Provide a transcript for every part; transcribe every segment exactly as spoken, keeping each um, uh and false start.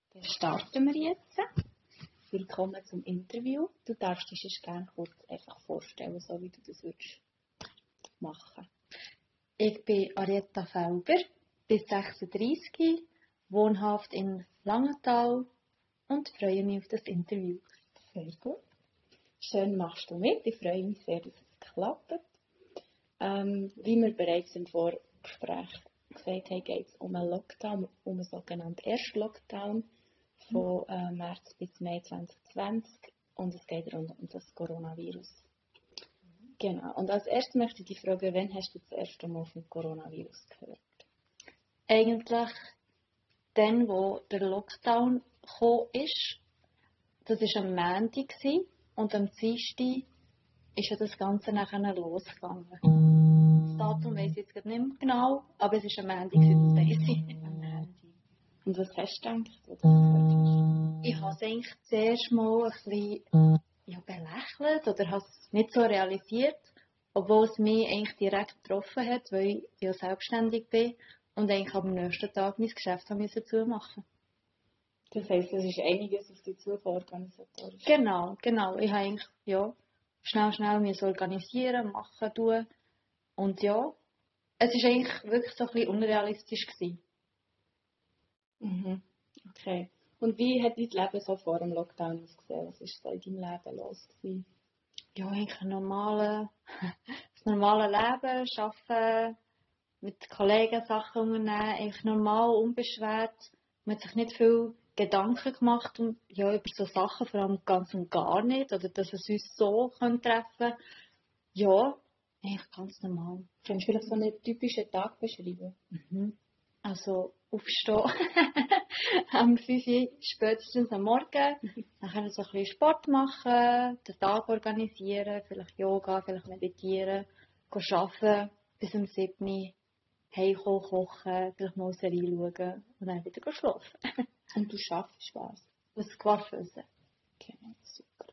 Dann starten wir jetzt. Willkommen zum Interview. Du darfst dich jetzt gerne kurz einfach vorstellen, so wie du das würdest machen. Ich bin Arietta Felber, bin sechsunddreissig, wohnhaft in Langenthal und freue mich auf das Interview. Sehr gut. Schön machst du mit. Ich freue mich sehr, dass es klappt. Ähm, wie wir bereits im Vorgespräch gesagt haben, geht es um einen Lockdown, um einen sogenannten Erst-Lockdown von äh, März bis Mai zwanzig zwanzig und es geht rund um das Coronavirus. Genau. Und als erstes möchte ich dich fragen, wann hast du das erste Mal vom Coronavirus gehört? Eigentlich dann, wo der Lockdown gekommen ist, das war am Montag und am Dienstag ist ja das Ganze nachher losgegangen. Das Datum weiss ich jetzt gerade nicht mehr genau, aber es war am Montag, das weiss ich. Und was hast du gedacht, als du das gehört hast? Ich habe es eigentlich zuerst mal ein bisschen ja, belächelt oder habe es nicht so realisiert, obwohl es mich eigentlich direkt getroffen hat, weil ich ja selbstständig bin und eigentlich am nächsten Tag mein Geschäft haben müssen zumachen. Das heisst, es ist einiges auf dich zugekommen, organisatorisch. Genau, genau. Ich habe eigentlich ja, schnell, schnell mich organisieren, machen, tun. Und ja, es war eigentlich wirklich so ein bisschen unrealistisch gewesen. Mhm. Okay. Und wie hat dein Leben so vor dem Lockdown ausgesehen? Was war so in deinem Leben los gewesen? Ja, eigentlich ein normales, das normale Leben, arbeiten, mit Kollegen Sachen unternehmen, eigentlich normal, unbeschwert. Man hat sich nicht viel Gedanken gemacht um, ja, über so Sachen, vor allem ganz und gar nicht, oder dass es uns so treffen könnte. Ja, eigentlich ganz normal. Kannst du vielleicht so einen typischen Tag beschreiben? Mhm. Also aufstehen, am fünf Uhr spätestens am Morgen, dann können wir so ein bisschen Sport machen, den Tag organisieren, vielleicht Yoga, vielleicht meditieren, gehen arbeiten, bis um sieben Uhr heimkommen, kochen, vielleicht mal eine Serie schauen und dann wieder schlafen. Und du schaffst was? Das Coiffeuse. Okay, super.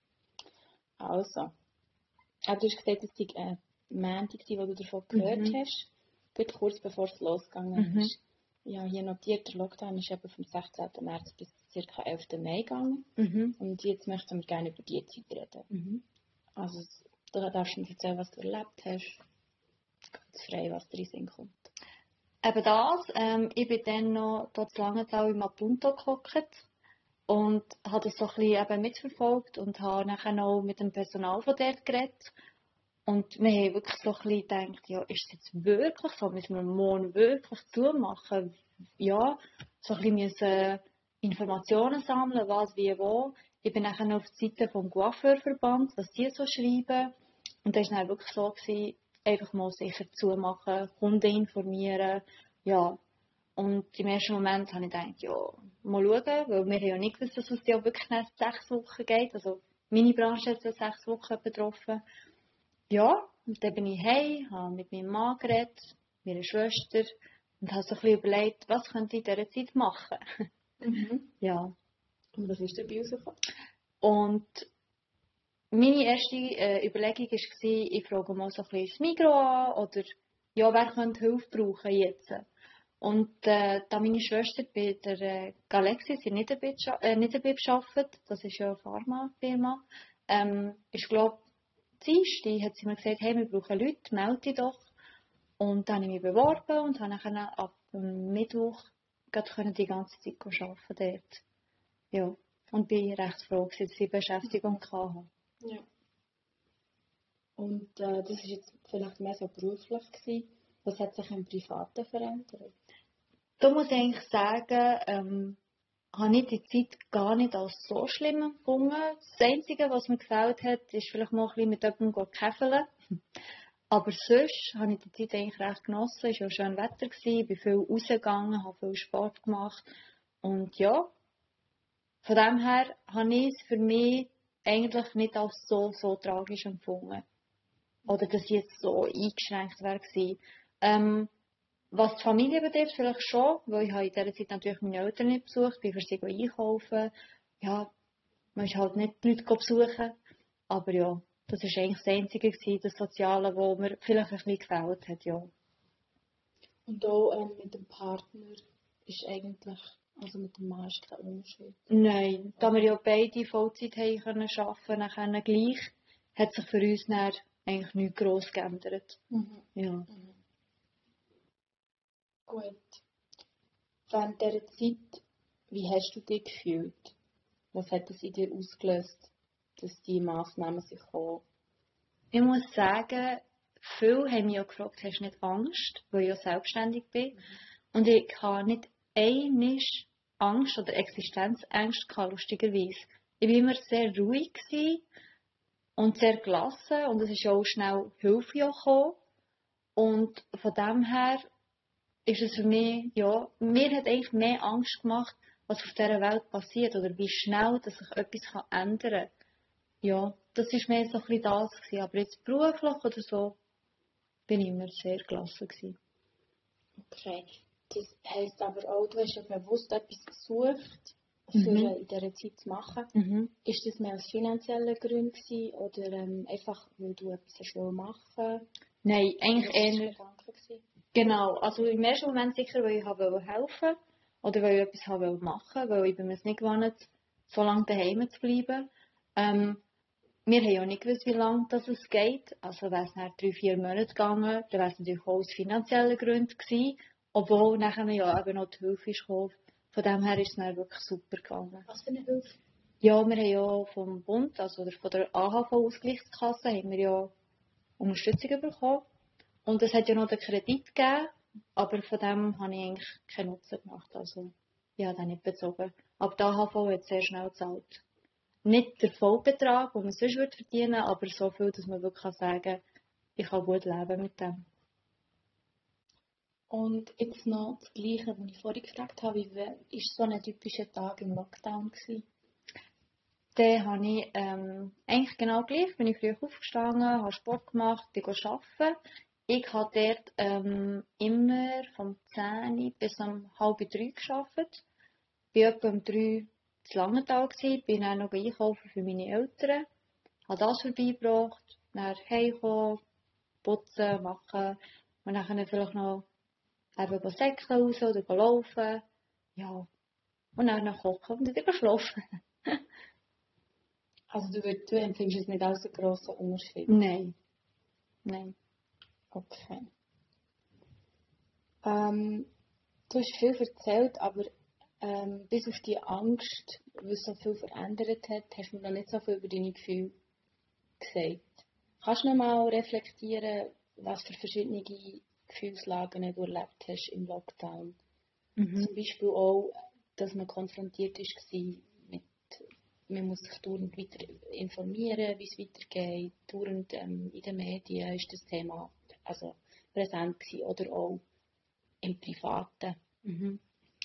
Also, ah, du hast gesagt, es war ein Montag, wo du davon gehört Mhm. hast, gerade kurz bevor es losgegangen Mhm. ist. Ich habe hier notiert, der Lockdown ist eben vom sechzehnten März bis ca. elften Mai gegangen. Mhm. Und jetzt möchten wir gerne über die Zeit reden. Mhm. Also, da darfst du mir erzählen, was du erlebt hast. Ganz frei, was dir in den Sinn kommt. Eben das, ähm, ich bin dann noch dort zu Langenthal im Mapunto gehockt und habe das so ein bisschen eben mitverfolgt und habe nachher noch mit dem Personal von dort geredet. Und wir haben wirklich so ein bisschen gedacht, ja, ist es jetzt wirklich so, müssen wir morgen wirklich zumachen? Ja, so ein bisschen müssen Informationen sammeln, was, wie, wo. Ich bin nachher noch auf die Seite vom Coiffeurverband, was die so schreiben. Und das war dann wirklich so, gewesen, einfach mal sicher zumachen, Kunden informieren, ja. Und im ersten Moment habe ich gedacht, ja, mal schauen, weil wir haben ja nicht gewusst, dass es ja wirklich nach sechs Wochen geht. Also meine Branche hat es ja sechs Wochen betroffen. Ja, und dann bin ich heim, habe mit meinem Mann geredet, meiner Schwester und habe so ein bisschen überlegt, was könnte ich in dieser Zeit machen. Mhm. Ja. Und was ist dabei rausgekommen? Und meine erste äh, Überlegung war, ich frage mal so ein bisschen das Migros an oder ja, wer könnte Hilfe brauchen jetzt? Und äh, da meine Schwester bei der äh, Galaxis in Niederbipp äh, Niederbipp arbeitet, das ist ja eine Pharmafirma, ähm, ist glaube Dienstag hat sie mir gesagt, hey, wir brauchen Leute, melde dich doch. Und dann habe ich mich beworben und habe dann ab dem Mittwoch gerade die ganze Zeit arbeiten dort. Ja. Und bin recht froh, dass ich Beschäftigung hatte. Ja. Und äh, das war jetzt vielleicht mehr so beruflich gewesen. Was hat sich im Privaten verändert? Da muss ich eigentlich sagen, ähm, habe ich die Zeit gar nicht als so schlimm empfunden. Das Einzige, was mir gefällt hat, ist vielleicht mal ein bisschen mit jemandem käfeln. Aber sonst habe ich die Zeit eigentlich recht genossen. Es war auch schön Wetter, ich bin viel rausgegangen, habe viel Sport gemacht. Und ja, von dem her habe ich es für mich eigentlich nicht als so, so tragisch empfunden. Oder dass ich jetzt so eingeschränkt wäre. Ähm, was die Familie betrifft, vielleicht schon, weil ich habe in dieser Zeit natürlich meine Eltern nicht besucht, bin für sie einkaufen. Ja, man ist halt nicht die Leute besuchen. Aber ja, das war eigentlich das Einzige, das Soziale, was mir vielleicht ein bisschen gefällt hat, ja. Und auch ähm, mit dem Partner ist eigentlich Also mit dem Mann ist kein Unterschied. Nein, da wir ja beide Vollzeit haben können arbeiten, nachher gleich, hat sich für uns dann eigentlich nichts gross geändert. Mhm. Ja. Mhm. Gut. Während dieser Zeit, wie hast du dich gefühlt? Was hat das in dir ausgelöst, dass die Massnahmen sich kommen? Ich muss sagen, viele haben mich ja gefragt, hast du nicht Angst, weil ich ja selbstständig bin. Und ich hatte nicht einmal Angst oder Existenzängste gehabt, lustigerweise. Ich war immer sehr ruhig gewesen und sehr gelassen und es ist auch schnell Hilfe gekommen. Und von dem her ist es für mich, ja, mir hat eigentlich mehr Angst gemacht, was auf dieser Welt passiert oder wie schnell dass sich etwas ändern kann. Ja, das war mehr so ein bisschen das gewesen. Aber jetzt beruflich oder so, bin ich immer sehr gelassen gewesen. Okay. Das heisst aber auch, du hast ja bewusst etwas gesucht, für Mhm. in dieser Zeit zu machen. Mhm. Ist das mehr aus finanziellen Gründen gewesen, oder ähm, einfach, weil du etwas hast wollen machen? Nein, eigentlich Was war der eher, Gedanke gewesen? genau, also im ersten Moment sicher, weil ich habe helfen oder weil ich etwas habe machen, weil ich bin mir es nicht gewohnt, so lange daheim zu bleiben. Ähm, wir haben ja nicht gewusst, wie lange das es geht. Also wäre es nach drei, vier Monaten gegangen, dann wäre es natürlich auch aus finanziellen Gründen gewesen, obwohl nachher ja eben noch die Hilfe ist gekommen. Von dem her ist es dann wirklich super gegangen. Was für eine Hilfe? Ja, wir haben ja vom Bund, also oder von der A H V-Ausgleichskasse, haben wir ja Unterstützung bekommen. Und es hat ja noch den Kredit gegeben, aber von dem habe ich eigentlich keinen Nutzen gemacht. Also, ich habe den nicht bezogen. Aber die A H V hat sehr schnell gezahlt. Nicht der Vollbetrag, den man sonst würde verdienen, aber so viel, dass man wirklich sagen kann, ich kann gut leben mit dem. Und jetzt noch das Gleiche, was ich vorhin gefragt habe, wie war so ein typischer Tag im Lockdown gewesen? Dann habe ich ähm, eigentlich genau gleich, bin ich früh aufgestanden, habe Sport gemacht, bin arbeiten. Ich habe dort ähm, immer vom zehn bis um halb drei gearbeitet. Ich war etwa um drei zu Langenthal, bin dann noch einkaufen für meine Eltern, habe das vorbeigebracht, dann heimgekommen, putzen, machen und dann vielleicht noch eben säckeln raus oder laufen. Ja, und dann noch kochen und wieder schlafen. Also du, würd- du empfindest es nicht als einen grossen Unterschied? Nein, nein. Okay. Ähm, du hast viel erzählt, aber ähm, bis auf die Angst, was so viel verändert hat, hast du mir noch nicht so viel über deine Gefühle gesagt. Kannst du noch mal reflektieren, was für verschiedene Gefühlslagen du erlebt hast im Lockdown? Mhm. Zum Beispiel auch, dass man konfrontiert war mit, man muss sich dauernd weiter informieren, wie es weitergeht. Dauernd ähm, in den Medien ist das Thema also präsent gewesen, oder auch im Privaten. Mhm.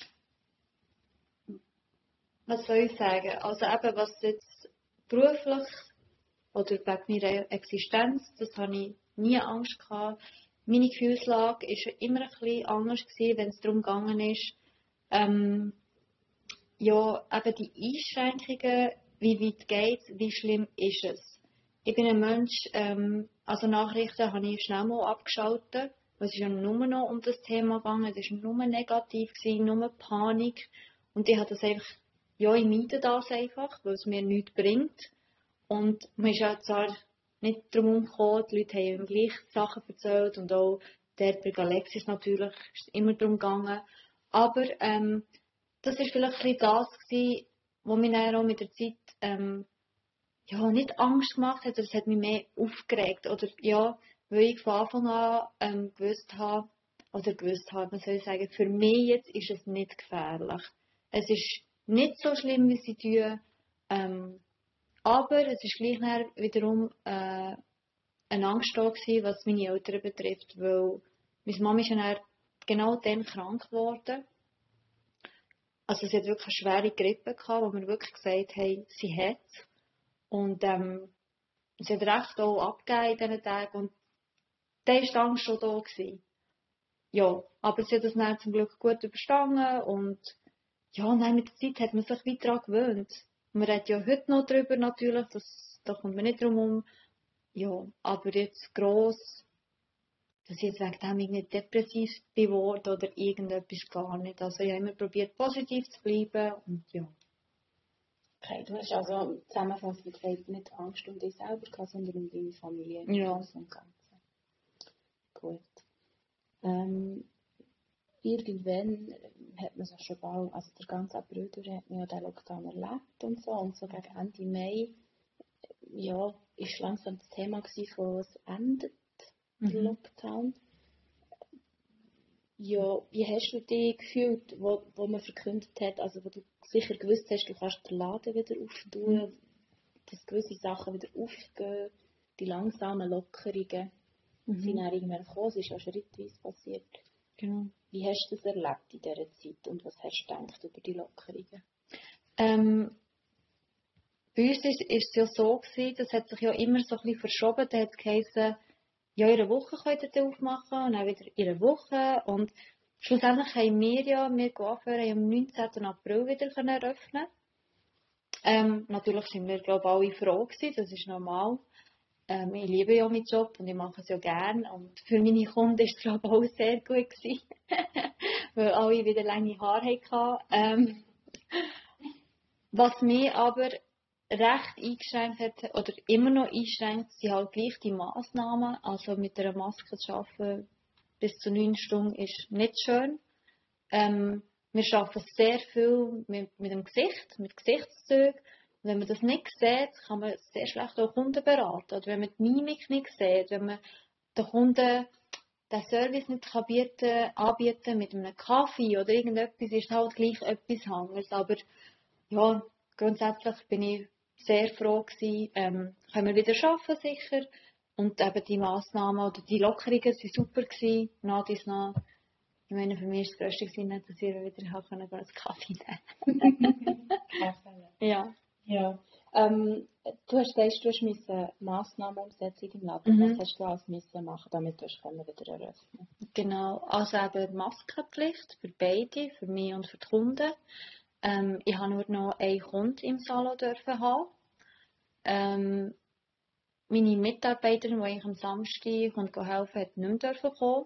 Was soll ich sagen? Also eben, was jetzt beruflich oder wegen meiner Existenz, das habe ich nie Angst gehabt. Meine Gefühlslage war immer ein bisschen anders gewesen, wenn es darum gegangen ist, ähm, ja, eben die Einschränkungen, wie weit geht es, wie schlimm ist es. Ich bin ein Mensch, ähm, also Nachrichten habe ich schnell mal abgeschaltet, weil es ist ja nur noch um das Thema gegangen, es war nur negativ gewesen, nur Panik und ich habe das einfach, ja, ich meide das einfach, weil es mir nichts bringt und man ist ja zwar nicht darum gekommen, die Leute haben gleich Sachen erzählt und auch dort bei Alexis natürlich ist es immer darum gegangen, aber ähm, das war vielleicht ein bisschen das gewesen, was mich dann auch mit der Zeit ähm, ja, nicht Angst gemacht hat, aber es hat mich mehr aufgeregt. Oder ja, weil ich von Anfang an ähm, gewusst habe, oder gewusst habe, man soll sagen, für mich jetzt ist es nicht gefährlich. Es ist nicht so schlimm, wie sie tun, ähm, aber es ist gleich dann wiederum äh, eine Angst da gewesen, was meine Eltern betrifft, weil meine Mama ist ja dann genau dann krank geworden. Also sie hat wirklich eine schwere Grippe gehabt, wo wir wirklich gesagt haben, sie hat. Und ähm, sie hat recht auch abgegeben in diesen Tagen. Und da war die Angst schon da gewesen. Ja, aber sie hat das dann zum Glück gut überstanden. Und ja, nein, mit der Zeit hat man sich weiter daran gewöhnt. Man redet ja heute noch darüber natürlich, das, da kommt man nicht drum herum. Ja, aber jetzt gross, dass ich jetzt wegen dem irgendwie depressiv bin geworden oder irgendetwas gar nicht. Also ich habe immer probiert, positiv zu bleiben und ja. Okay, du hast also zusammenfassend gesagt, nicht Angst um dich selber gehabt, sondern um deine Familie im Ja. Großen und Ganzen. Gut. Ähm, irgendwann hat man sich schon bald, also der ganze April durch hat man ja den Lockdown erlebt und so, und so gegen Ende Mai, ja, ist langsam das Thema gewesen, von es endet, der Mhm. Lockdown. Ja, wie hast du dich gefühlt, wo, wo man verkündet hat, also wo du sicher gewusst hast, du kannst den Laden wieder auftun, Mhm. dass gewisse Sachen wieder aufgehen, die langsamen Lockerungen sind Mhm. dann irgendwann gekommen, es ist ja schrittweise passiert. Genau. Wie hast du das erlebt in dieser Zeit und was hast du gedacht über die Lockerungen? Ähm, bei uns ist, ist es ja so gewesen, das hat sich ja immer so ein bisschen verschoben. Da hat es geheißen, ja, in einer Woche könnt ihr aufmachen und dann wieder in einer Woche. Und schlussendlich haben wir ja, wir Coiffeure, am neunzehnten April wieder können eröffnen. Ähm, natürlich sind wir, glaube ich, alle froh gewesen, das ist normal. Ähm, ich liebe ja meinen Job und ich mache es ja gerne. Und für meine Kunden war es, glaube ich, auch sehr gut gewesen, weil alle wieder lange Haare hatten. Ähm, was mich aber recht eingeschränkt hat, oder immer noch einschränkt, sind halt gleich die Massnahmen. Also mit einer Maske zu arbeiten bis zu neun Stunden ist nicht schön. Ähm, wir arbeiten sehr viel mit, mit dem Gesicht, mit Gesichtszügen. Und wenn man das nicht sieht, kann man sehr schlecht auch Kunden beraten. Oder wenn man die Mimik nicht sieht, wenn man den Kunden den Service nicht kann bieten, anbieten mit einem Kaffee oder irgendetwas, ist halt gleich etwas anderes. Aber ja, grundsätzlich bin ich sehr froh gewesen. Ähm, können wir wieder arbeiten, sicher. Und eben die Massnahmen oder die Lockerungen waren super gewesen. Nach dies nach. Ich meine, für mich war das Größte gewesen, nicht, dass ich wieder habe können, einen Kaffee nehmen. Kaffee. Ja. Ja. Ähm, du hast gesagt, du hast müssen Massnahmen umsetzen in deinem Laden. Mhm. Was hast du alles müssen machen, damit du es können wieder eröffnen? Genau. Also eben Maskenpflicht für beide, für mich und für die Kunden. Ähm, ich habe nur noch einen Kunden im Salon dürfen haben. Ähm, meine Mitarbeiterin, die eigentlich am Samstag und helfen, hat nicht mehr dürfen kommen.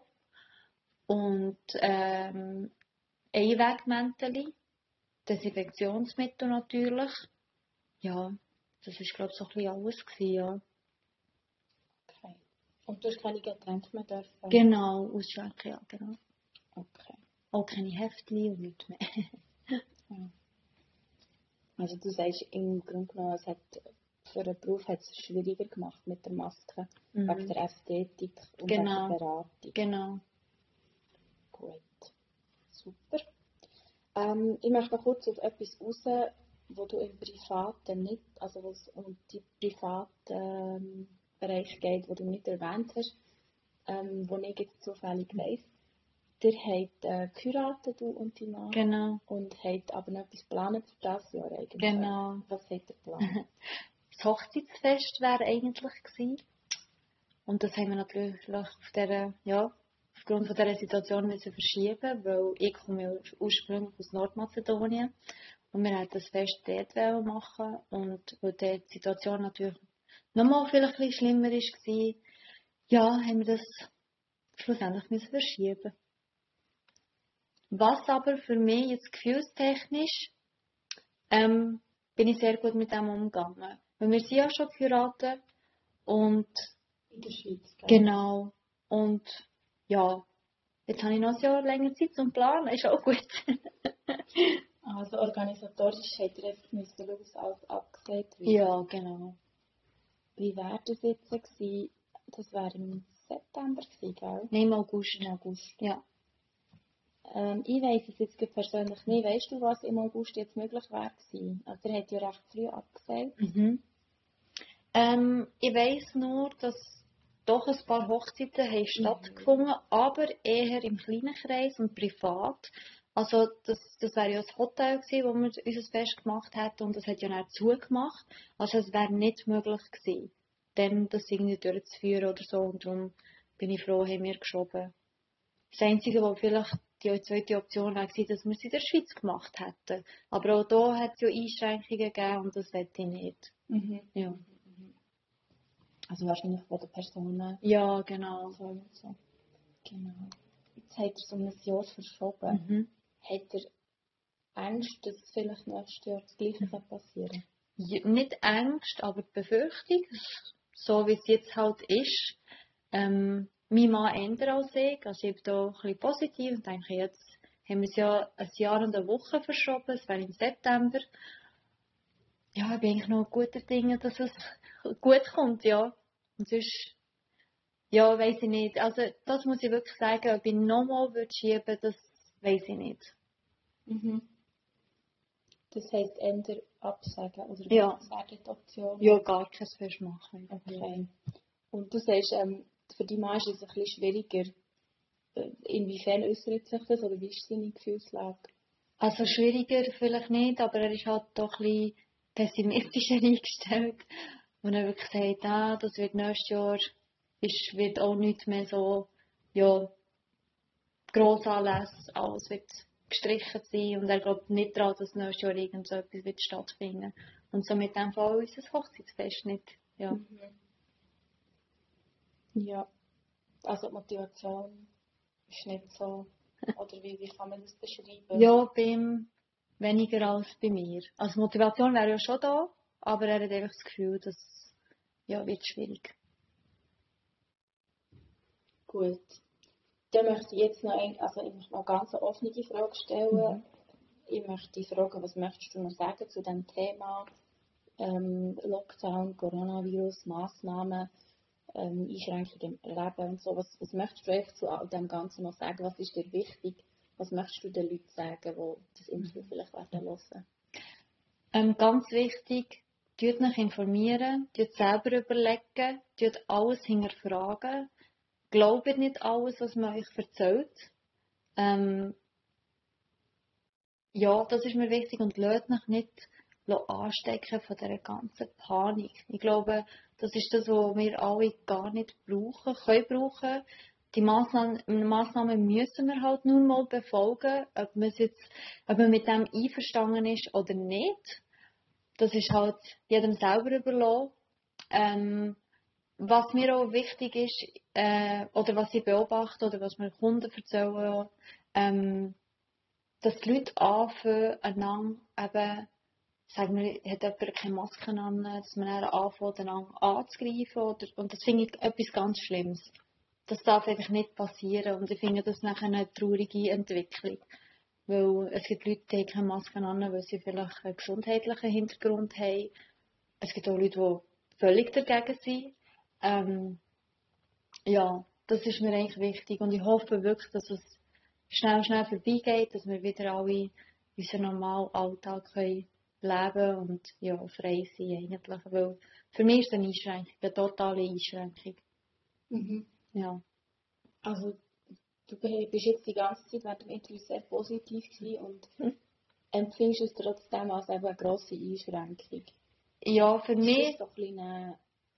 Und ähm, Einwegmäntel, Desinfektionsmittel natürlich. Ja, das war, glaube ich, so ein bisschen alles gewesen, ja. Okay. Und du hast keine Getränke mehr dürfen? Genau, ausschenken, ja, genau. Okay. Auch keine Heftchen und nichts mehr. Ja. Also du sagst im Grunde genommen, es hat für den Beruf hat es schwieriger gemacht mit der Maske, Mhm. wegen der Ästhetik und Genau. wegen der Beratung. Genau. Gut, super. Ähm, ich möchte noch kurz auf etwas raus, wo du im Privaten nicht, also wo es um die privaten ähm, Bereich geht, wo du nicht erwähnt hast, ähm, wo ich jetzt zufällig weiss. Ihr habt äh, geheiratet, du und dein Mann, Genau. und habt aber noch etwas geplant für dieses Jahr eigentlich. Genau. Was habt ihr geplant? Das Hochzeitsfest wäre eigentlich gewesen. Und das haben wir natürlich auf der, ja, aufgrund von dieser Situation müssen verschieben, weil ich komme ja ursprünglich aus Nordmazedonien und wir wollten das Fest dort machen und weil die Situation natürlich nochmal vielleicht ein bisschen schlimmer war, ja, haben wir das schlussendlich müssen verschieben. Was aber für mich jetzt gefühlstechnisch, ähm, bin ich sehr gut mit dem umgegangen. Weil wir sind ja schon geheiratet und In der Schweiz, gell? genau, und ja, jetzt habe ich noch ein Jahr länger Zeit zum Planen, ist auch gut. Also organisatorisch hätte ihr einfach müssen schauen, dass alles abgesagt wird. Ja, genau. Wie wäre das jetzt gewesen? Das wäre im September gewesen, gell? Nein, im August. Im August. Ja. Ähm, ich weiss es jetzt persönlich nicht. Weißt du, was im August jetzt möglich wäre gewesen? Also ihr habt ja recht früh abgesagt. Mhm. Ähm, ich weiss nur, dass doch ein paar Hochzeiten haben stattgefunden, aber eher im kleinen Kreis und privat. Also das, das wäre ja das Hotel gewesen, wo wir unser Fest gemacht hätten und das hat ja dann zugemacht. Also es wäre nicht möglich gewesen, dann das irgendwie durchzuführen oder so und darum bin ich froh, haben wir geschoben. Das Einzige, was vielleicht die zweite Option wäre, dass wir es in der Schweiz gemacht hätten. Aber auch da hat es ja Einschränkungen gegeben und das wollte ich nicht. Mhm. Ja. Also wahrscheinlich von den Personen. Ja, genau. So und so. Genau. Jetzt hat er so ein Jahr verschoben. Mhm. Hat er Angst, dass vielleicht nächstes Jahr das Gleiche passieren kann? Ja, nicht Angst, aber die Befürchtung, so wie es jetzt halt ist. Ähm, mein Mann ändert als ich, also ich bin da ein bisschen positiv und denke, jetzt haben wir es ja ein Jahr und eine Woche verschoben, es wäre im September. Ja, ich bin eigentlich noch guter Dinge, dass es gut kommt, ja. Und sonst, ja, weiss ich nicht. Also das muss ich wirklich sagen, ob ich nochmal schieben würde, das weiss ich nicht. Mhm. Das heisst, ändern absagen oder Ja. was wäre die Option? Ja, gar kein Festmachen. Okay. Und du sagst, ähm, für die Mann ist es ein bisschen schwieriger. Äh, Inwiefern äußert sich das oder wie ist seine Gefühlslage? Also schwieriger vielleicht nicht, aber er ist halt doch ein bisschen pessimistischer eingestellt. Und er wirklich sagt, ah, das wird nächstes Jahr, ist, wird auch nicht mehr so, ja, Grossanlässe, alles wird gestrichen sein und er glaubt nicht daran, dass nächstes Jahr irgend so etwas wird stattfinden. Und somit in dem Fall unser Hochzeitsfest nicht, ja. Mhm. Ja. Also die Motivation ist nicht so, oder wie, wie kann man das beschreiben? Ja, bei ihm weniger als bei mir. Also Motivation wäre ja schon da, aber er hat einfach das Gefühl, dass ja, wird schwierig. Gut. Dann möchte ich jetzt noch, ein, also ich möchte noch eine ganz offene Frage stellen. Mhm. Ich möchte dich fragen, was möchtest du noch sagen zu dem Thema ähm, Lockdown, Coronavirus, Massnahmen, ähm, Einschränkungen im Leben und so. Was, was möchtest du echt zu all dem Ganzen noch sagen? Was ist dir wichtig? Was möchtest du den Leuten sagen, die das Interview vielleicht werden hören? Ähm, ganz wichtig, tut euch informieren, tut selber überlegen, tut alles hinterfragen. Glaubt nicht alles, was man euch erzählt. Ähm, ja, das ist mir wichtig und lasst euch nicht anstecken von dieser ganzen Panik. Ich glaube, das ist das, was wir alle gar nicht brauchen, können brauchen. Die Massnahmen, Massnahmen müssen wir halt nun mal befolgen, ob man, jetzt, ob man mit dem einverstanden ist oder nicht. Das ist halt jedem selber überlassen. Ähm, was mir auch wichtig ist, äh, oder was ich beobachte, oder was mir Kunden erzählen, ähm, dass die Leute anfangen, einander eben, sagen wir, hat jemand keine Maske an, dass man dann anfängt, einander anzugreifen, oder, und das finde ich etwas ganz Schlimmes. Das darf einfach nicht passieren, und ich finde das nachher eine traurige Entwicklung. Weil es gibt Leute, die haben keine Maske an, weil sie vielleicht einen gesundheitlichen Hintergrund haben. Es gibt auch Leute, die völlig dagegen sind. Ähm, ja, das ist mir eigentlich wichtig und ich hoffe wirklich, dass es schnell, schnell vorbeigeht, dass wir wieder alle unseren normalen Alltag können leben und ja, frei sein eigentlich. Weil für mich ist es eine Einschränkung, eine totale Einschränkung. Mhm. Ja. Also du bist jetzt die ganze Zeit während dem Interview sehr positiv gewesen und Hm. empfindest es trotzdem als eben eine grosse Einschränkung. Ja, für Ist mich... das so ein bisschen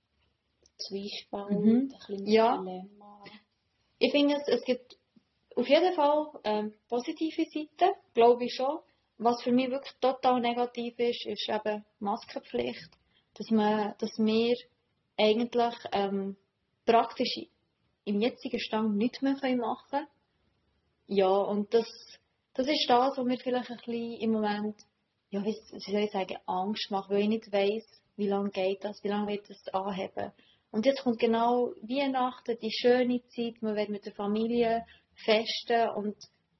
Zwiespalt, Mhm. ein kleines Ja. Dilemma? Ich finde, es, es gibt auf jeden Fall ähm, positive Seiten, glaube ich schon. Was für mich wirklich total negativ ist, ist eben Maskenpflicht. Dass, man, dass wir eigentlich ähm, praktisch im jetzigen Stand nichts mehr machen können. Ja, und das, das ist das, was mir vielleicht ein bisschen im Moment, ja, wie wie soll ich sagen, Angst macht, weil ich nicht weiss, wie lange geht das, wie lange wird das anheben. Und jetzt kommt genau Weihnachten, die schöne Zeit, man wird mit der Familie festen und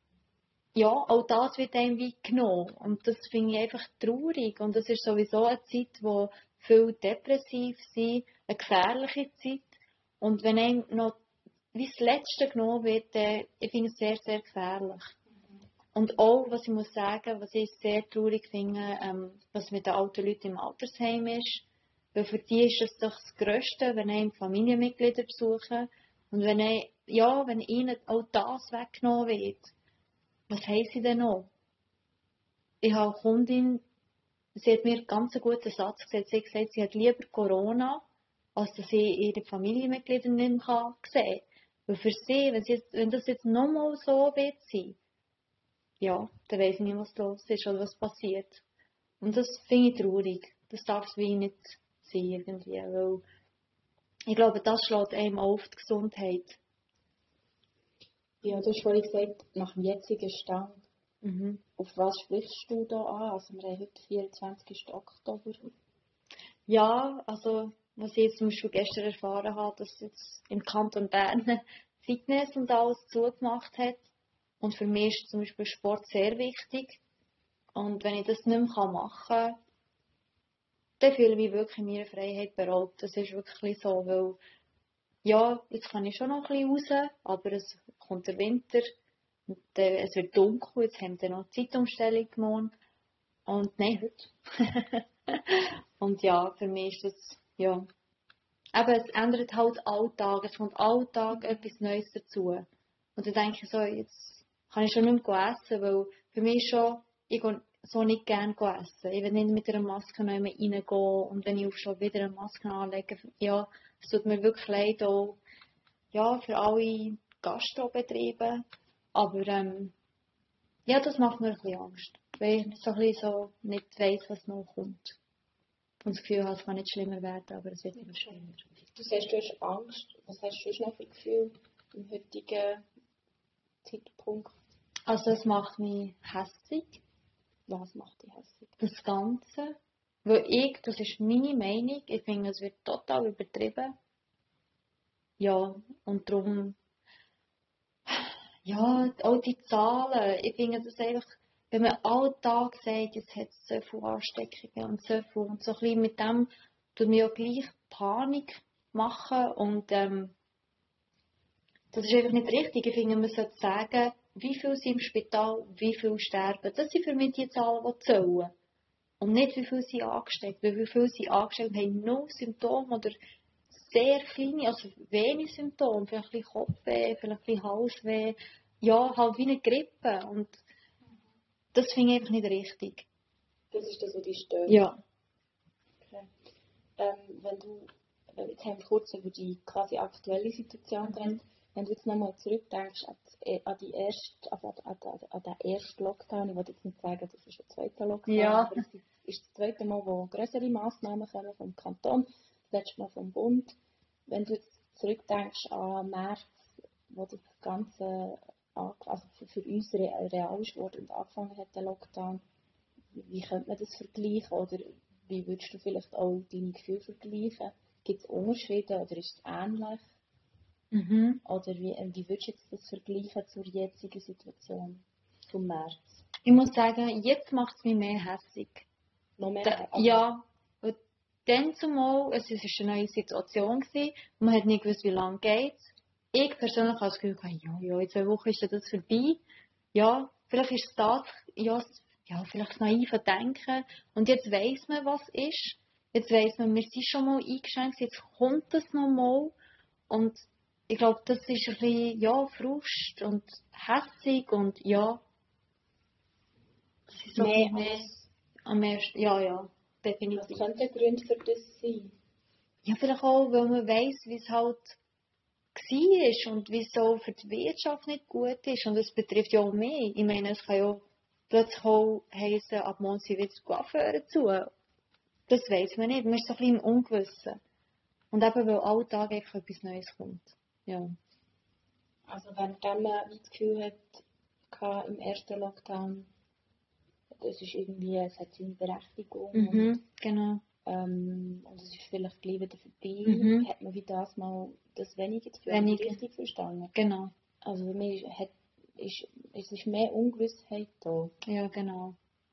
ja, auch das wird einem wie genommen. Und das finde ich einfach traurig. Und das ist sowieso eine Zeit, wo viel depressiv sind, eine gefährliche Zeit. Und wenn einem noch wie das Letzte genommen wird, dann, ich finde es sehr, sehr gefährlich. Und auch, was ich muss sagen, was ich sehr traurig finde, ähm, was mit den alten Leuten im Altersheim ist. Weil für die ist es doch das Größte, wenn einem Familienmitglieder besuchen. Und wenn, ein, ja, wenn ihnen auch das weggenommen wird, was haben sie denn noch? Ich habe eine Kundin, sie hat mir einen ganz guten Satz gesagt. Sie hat gesagt, sie hat lieber Corona, als dass sie ihre Familienmitglieder nicht mehr sehen kann. Weil für sie, wenn, sie jetzt, wenn das jetzt nochmal so wird sein, ja, dann weiss ich nicht, was los ist oder was passiert. Und das finde ich traurig. Das darf es wie nicht sein irgendwie. Weil ich glaube, das schlägt einem auf die Gesundheit. Ja, du hast vorhin gesagt, nach dem jetzigen Stand. Mhm. Auf was sprichst du da an? Also wir haben heute vierundzwanzigsten Oktober. Ja, also was ich jetzt zum Beispiel gestern erfahren habe, dass jetzt im Kanton Bern Fitness und alles zugemacht hat. Und für mich ist zum Beispiel Sport sehr wichtig. Und wenn ich das nicht mehr machen kann, dann fühle ich mich wirklich meiner Freiheit beraubt. Das ist wirklich so, weil ja, jetzt kann ich schon noch ein bisschen raus, aber es kommt der Winter und äh, es wird dunkel, jetzt haben wir noch Zeitumstellung morgen. Und nein, heute. Und ja, für mich ist das, ja, eben, es ändert halt Alltag, es kommt Alltag etwas Neues dazu. Und dann denke ich so, jetzt kann ich schon nicht mehr essen, weil für mich ist schon, ich gehe so nicht gerne essen. Ich will nicht mit einer Maske noch mehr reingehen und wenn ich aufstehe, wieder eine Maske anlegen. Ja, es tut mir wirklich leid auch, ja, für alle Gastrobetriebe. Aber ähm, ja, das macht mir ein bisschen Angst, weil ich so ein bisschen so nicht weiss, was noch kommt. Und das Gefühl habe, es kann nicht schlimmer werden, aber es wird immer schlimmer. Du sagst, du hast Angst. Was hast du noch für Gefühl im heutigen Zeitpunkt? Also es macht mich hässig, Was macht dich hässlich? das Ganze. Weil ich, das ist meine Meinung, ich finde, es wird total übertrieben. Ja, und darum, ja, auch die Zahlen, ich finde das einfach, wenn man alltag sagt, jetzt hat es so viele Ansteckungen und so viel, und so ein bisschen mit dem tut mir ja gleich Panik machen und ähm, das ist einfach nicht richtig. Ich finde, man sollte sagen, wie viele sind im Spital, wie viele sterben. Das sind für mich die Zahlen, die zählen. Und nicht, wie viele sind angesteckt. Weil wie viele sind angesteckt und haben null Symptome oder sehr kleine, also wenig Symptome. Vielleicht ein bisschen Kopfweh, vielleicht ein bisschen Halsweh. Ja, halt wie eine Grippe. Und das finde ich einfach nicht richtig. Das ist das, was dich stört. Ja. Okay. Ähm, wenn du, äh, jetzt haben wir kurz über die quasi aktuelle Situation geredet. Wenn du jetzt nochmal zurückdenkst an die, an die erste, also an, an, an den ersten Lockdown, ich wollte jetzt nicht sagen, das ist der zweite Lockdown, Ja. aber es ist das zweite Mal, wo größere Massnahmen kommen vom Kanton, das letzte Mal vom Bund. Wenn du jetzt zurückdenkst an März, wo das Ganze, also für, für uns real ist worden und angefangen hat, der Lockdown, wie könnte man das vergleichen oder wie würdest du vielleicht auch deine Gefühle vergleichen? Gibt es Unterschiede oder ist es ähnlich? Mhm. Oder wie, äh, wie würdest du jetzt das vergleichen zur jetzigen Situation vom März? Ich muss sagen, jetzt macht es mich mehr hässig. Noch mehr? Da, Also, ja, und dann zumal, es war eine neue Situation, gewesen, man hat nicht gewusst, wie lange geht es. Ich persönlich habe das Gefühl, ja, ja, in zwei Wochen ist das vorbei. Ja, vielleicht ist es das, ja, ja, vielleicht das naive Denken. Und jetzt weiss man, was ist. Jetzt weiss man, wir sind schon mal eingeschränkt, jetzt kommt das noch mal. Und ich glaube, das ist ein bisschen, ja, Frust und hässig und ja, das ist so ein mehr bisschen mehr als, am ersten, ja, ja, was definitiv. könnte der Grund für das sein? Ja, vielleicht auch, weil man weiss, wie es halt war und wie es auch für die Wirtschaft nicht gut ist. Und es betrifft ja auch mich. Ich meine, es kann ja plötzlich auch heissen, ab morgen sind wieder die Coiffeure zu. Das weiss man nicht. Man ist so ein bisschen im Ungewissen. Und eben, weil alle Tage einfach etwas Neues kommt. Ja. Also wenn man das Gefühl hat, im ersten Lockdown, das ist irgendwie, es hat seine Berechtigung und, Mhm, genau. ähm, und es ist vielleicht gleich wieder vorbei, Mhm. hat man wie das mal das weniger Gefühl, habe ich Weniger. richtig verstanden. Genau. Also für mich ist, hat, ist, es ist mehr Ungewissheit da. Ja, genau.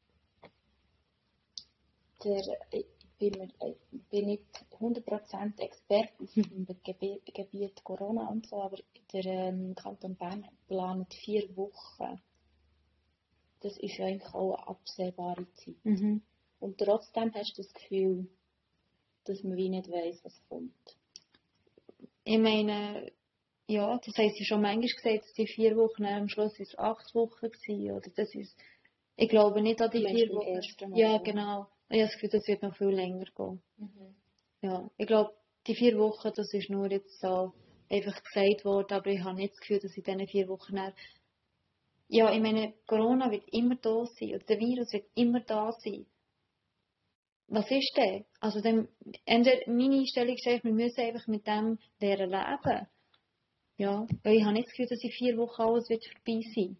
Der, ich bin, mir, ich bin nicht hundert Prozent Experte auf dem Gebiet, Gebiet Corona und so, aber der ähm, Kanton Bern plant vier Wochen. Das ist ja eigentlich auch eine absehbare Zeit. Mhm. Und trotzdem hast du das Gefühl, dass man wie nicht weiss, was kommt. Ich meine, ja, das haben sie schon manchmal gesagt, dass die vier Wochen, am Schluss waren es acht Wochen gewesen, oder das ist, ich glaube nicht an die Du meinst vier beim Wochen. ersten Mal, Ja, ja. genau. Ich habe das Gefühl, das wird noch viel länger gehen. Mhm. Ja, ich glaube, die vier Wochen, das ist nur jetzt so einfach gesagt worden, aber ich habe nicht das Gefühl, dass in diesen vier Wochen dann, ja, ich meine, Corona wird immer da sein, oder der Virus wird immer da sein. Was ist denn? Also dann, entweder meine Einstellung ist einfach, wir müssen einfach mit dem lernen leben. Ja, weil ich habe nicht das Gefühl, dass in vier Wochen alles wird vorbei sein.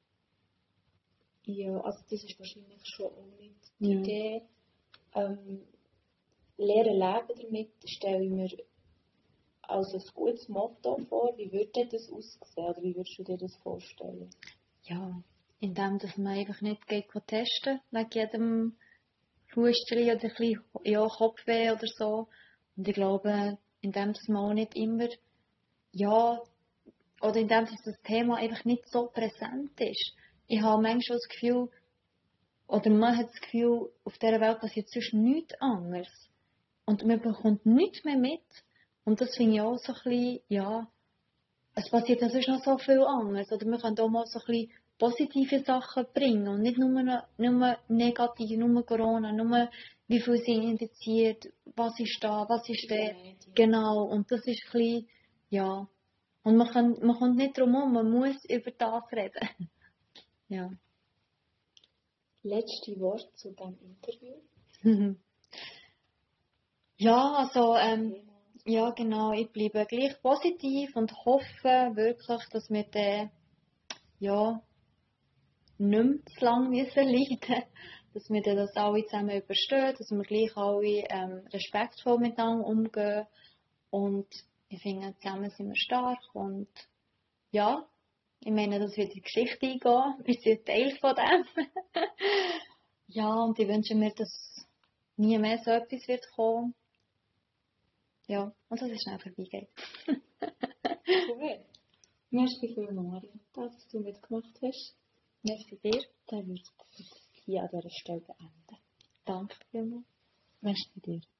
Ja, also das ist wahrscheinlich schon auch nicht die Ja. Idee. Ähm, Lernen leben damit stelle ich mir als ein gutes Motto vor. Wie würde das aussehen? Oder wie würdest du dir das vorstellen? Ja, indem dass man einfach nicht geht testen wegen jedem Husteli oder ein bisschen ja, Kopfweh oder so. Und ich glaube, indem dass man auch nicht immer, ja, oder indem dass das Thema einfach nicht so präsent ist. Ich habe manchmal das Gefühl, oder man hat das Gefühl, auf dieser Welt passiert sonst nichts anderes. Und man bekommt nichts mehr mit. Und das finde ich auch so ein bisschen, ja, es passiert ja sonst noch so viel anderes. Oder man kann auch mal so ein bisschen positive Sachen bringen. Und nicht nur, nur negativ, nur Corona, nur wie viel sind infiziert, was ist da, was ist da. Genau. Und das ist ein bisschen, ja. Und man, kann, man kommt nicht drum herum, man muss über das reden. Ja. Letzte Wort zu diesem Interview. Ja, also, ähm, ja, genau, ich bleibe gleich positiv und hoffe wirklich, dass wir dann, ja, nicht mehr zu lange müssen leiden, dass wir dann das alle zusammen überstehen, dass wir gleich alle ähm, respektvoll miteinander umgehen und ich finde, zusammen sind wir stark und ja, ich meine, das wird in die Geschichte eingehen, wir sind Teil von dem. Ja, und ich wünsche mir, dass nie mehr so etwas wird kommen. Ja, und dass es schnell vorbeigeht. Cool. Merci vielmals, Maria, dass du mitgemacht hast. Merci dir. Dann würde ich es hier an dieser Stelle beenden. Danke vielmals. Merci dir.